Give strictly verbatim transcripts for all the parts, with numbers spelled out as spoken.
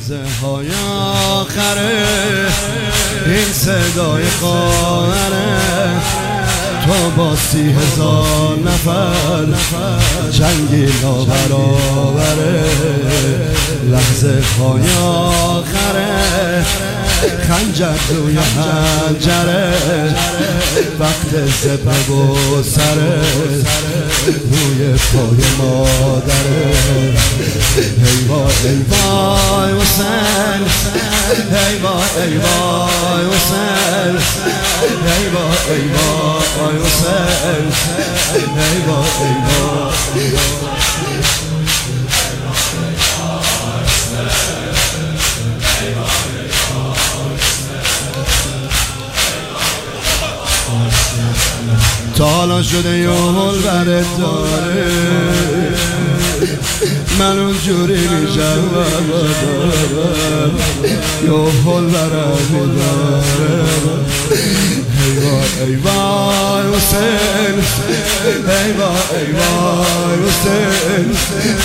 لحظه های آخره این صدای قاهره تو با سی هزار نفر جنگی نابرابره لحظه های آخره خنجر روی حنجره وقت زبه و سره روی پای مادره ای وای ای وای حسین ای وای ای وای حسین ای وای ای وای حسین ای وای ای وای تا حالا شده یه حال برت داره من اونجوری میشم یه حال برت داره ای وای ای وای حسین ای وای ای وای حسین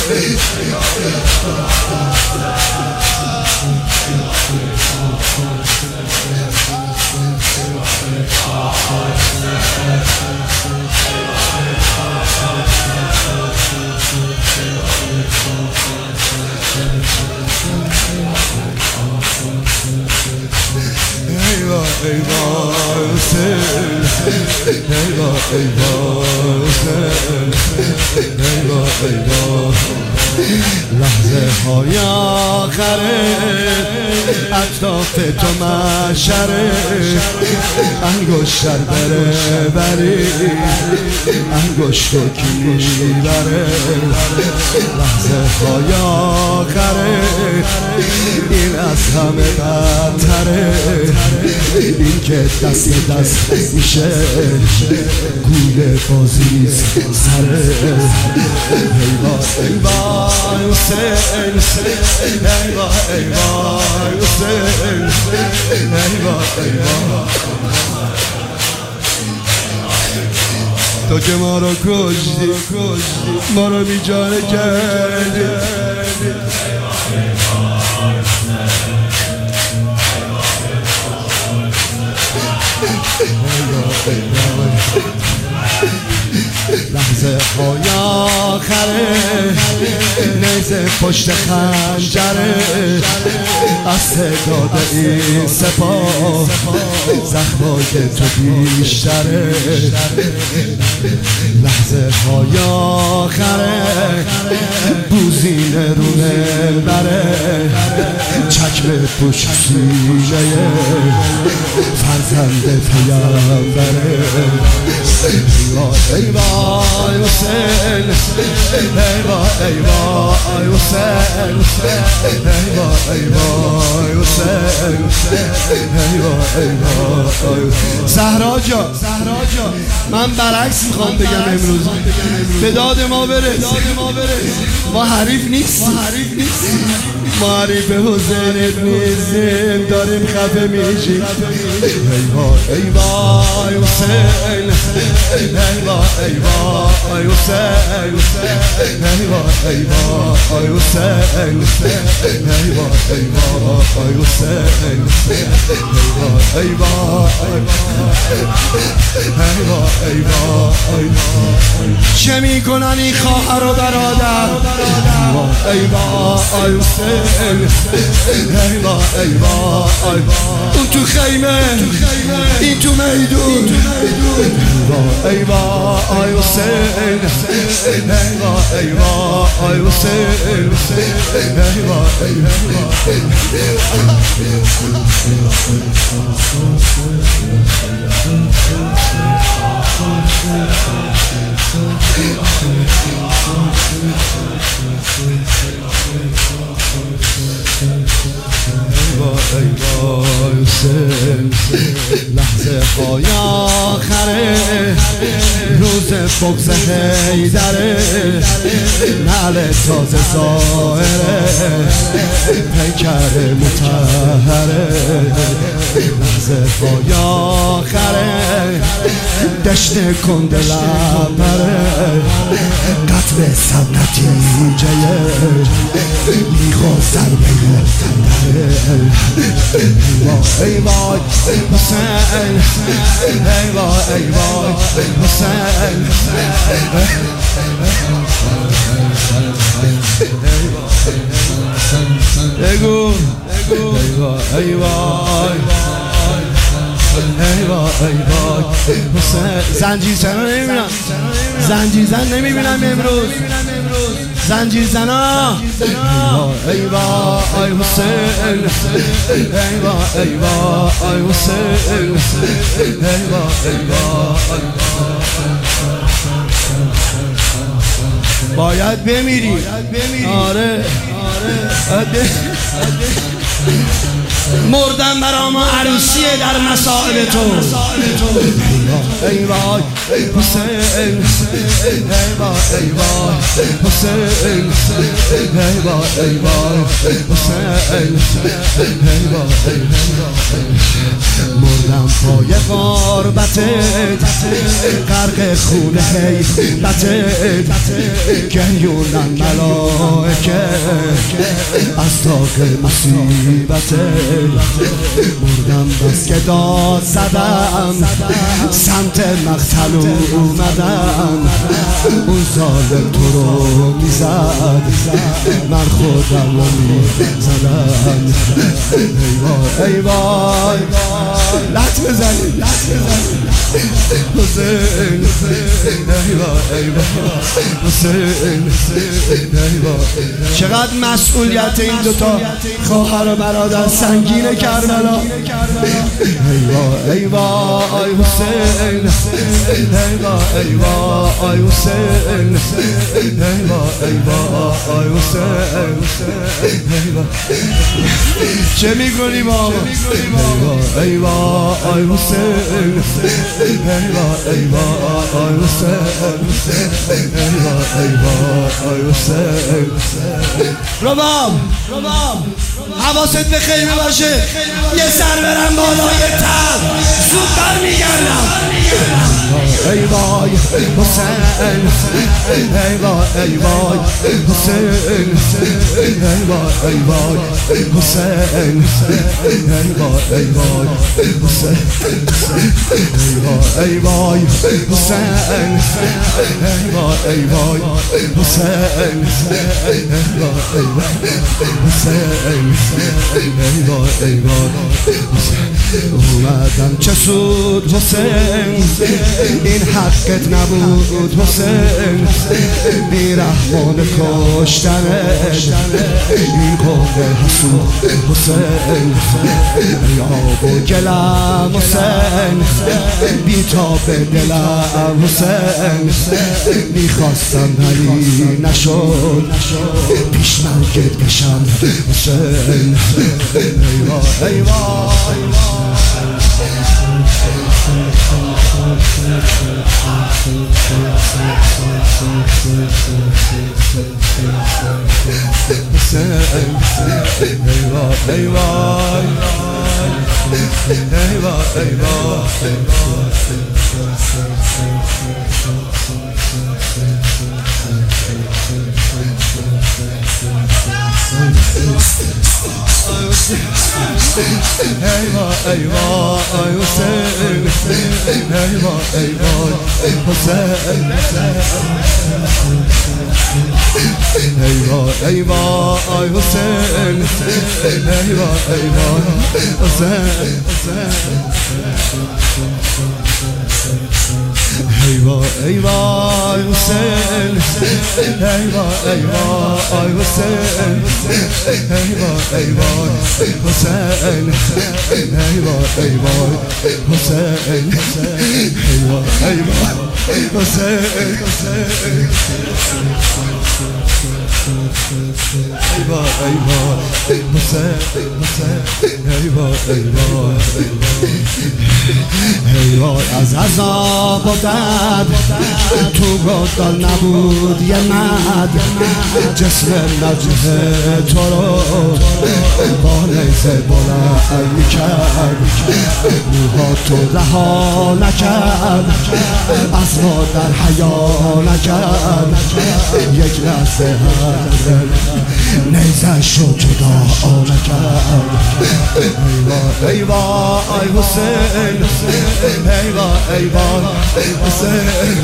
ای وای حسین ای وای ای وای حسین ای وای ای وای لحظه های آخره اطراف تو محشره انگشتر بره بری انگشتو کی میبره لحظه های آخره این از همه بدتره این که دست دست میشه گوله بازیست سره ای وای ای وای حسین ای وای ای وای حسین ای وای ای وای تو که ما رو کشتی ما رو بیچاره کردی لحظه های آخره نیزه پشت خنجره از تعداد این سپاه زخمای تو بیشتره لحظه های آخره بوزینه رونه بره چکمه پوش سینه فرزند پیامبره ای وای ای وای حسین ای وای ای وای حسین ای وای ای وای حسین ای وای ای وای زهرا جان من برعکس میخوام بگم امروز به داد ما برس ما حریف نیستیم ما حریف حسینت نیستیم داریم خفه میشیم ای وای ای وای حسین ای وای ای وای حسین ای وای ای وای حسین ای وای ای وای حسین ای وای ای وای ای وای چه میکنن این خواهر و برادر ای وای حسین ای وای ای وای اون تو خیمه این تو میدون ای وای حسین ای وای ای وای حسین ای وای ای ای وای حسین لحظه های آخره روز بغض حیدره نعل تازه ظاهره پیکر مطهره لحظه های آخره دشت کند لبره قتل سب نتیجه میخ و ضربه ای وای حسین ای وای ای وای حسین بگو ای وای ای وای ای وای ای وای حسین زنجیر زنا نمیبینم زنجیر زن نمیبینم امروز زنجیر زنا ای وای حسین ای وای ای وای حسین ای وای ای وای باید بمیری آره مردم برام عروسیه در مسائل تو ای وای حسین ای وای ای وای حسین ای وای ای وای حسین ای وای مردم پای غربتت غرق خون حیبتت گریونن ملائکه از تاق مصیبتت مردم بس که داد زدم سمت مقتل اومدم اون ظالم تو رو میزد من خودم رو میزدم ای وای ای وای لط بزنی لط بزنی حسین ای وای ای وای حسین ای وای چقدر مسئولیت این دوتا خواهر و برادر سنگین کربلا ای وای ای وای حسین ای وای ای وای حسین ای وای ای وای حسین ای وای چه میکنی بابا ای وای حسین ای وای ای وای حسین ای وای ای وای حسین رباب رباب حواست به خیمه باشه یه سر برم بالای تل زود برمیگردم ای وای حسین ای وای ای وای حسین ای وای ای وای حسین ای وای ای وای حسین ای وای ای وای حسین ای وای ای وای حسین ای وای ای وای حسین ای وای ای وای اومدم چه سود حسین این حقت نبود حسین بیرحمان کشتنت این قوم حسود حسین ای آب و گلم حسین بیتاب دلم حسین میخواستم ولی نشد پیش مرگت بشم حسین ای وای ای وای ای وای ای وای ای ای وای ای وای حسین ای وای ای وای حسین ای وای ای وای حسین ای وای ای وای حسین ای وای ای وای حسین ای وای ای وای حسین ای وای ای وای حسین ای وای ای وای حسین ای وای ای وای حسین ای وای ای وای حسین ای وای ای وای ای وای از عذاب و درد تو گفتال نبود یه مرد جسم نجه تو رو موزه بلند میکرد موها تو رها نکرد از ما در حیا نکرد یک لحظه هر نیزش رو جدا نکرد ای وای ای حسین ای وای ای وای حسین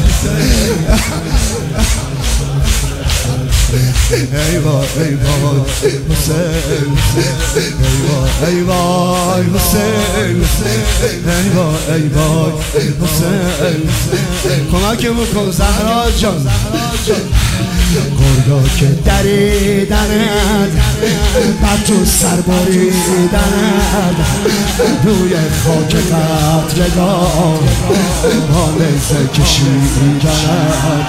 ای وای ای وای حسین ای وای ای وای حسین ای وای ای وای حسین کمک بکن زهرا جان گرگا که دریدند بر تو سر بریدند روی خاک قطرگاه با نیزه کشیدند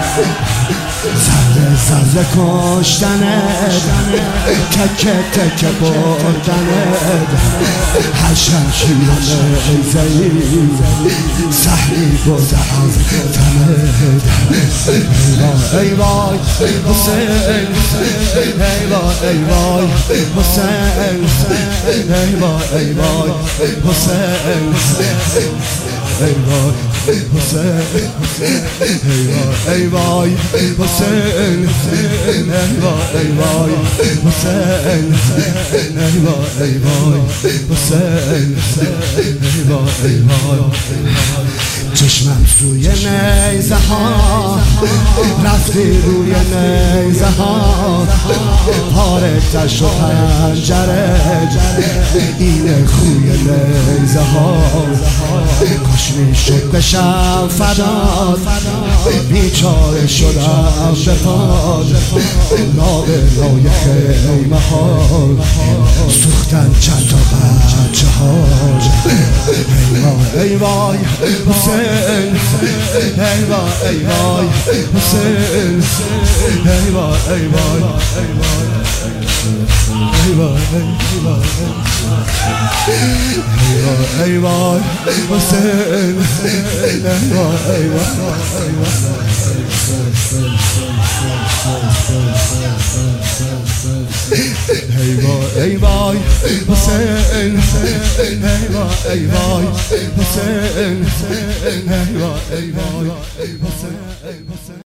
ذره ذره کشتنت تکه تکه بردنت هر شمشیر نیزه‌ای سهلی برده از تنت ای وای حسین ای وای ای وای حسین ای وای ای وای حسین ای وای حسین ای وای ای وای حسین ای وای ای وای حسین ای وای ای وای حسین ای وای ای وای چشمم روی نیزه ها رفتی روی نیزه ها پاره تش و پنجره اینه خوی نیزه ها کاش میشد بشم فدات بیچاره شدم به پاد لابلای خیمه ها سوختن چند تا بچه ها ای وای حسین ای وای ای وای حسین ای وای ای وای ای وای ای وای حسین ای وای ای ای وای ای وای حسین ای وای ای وای حسین ای وای ای وای حسین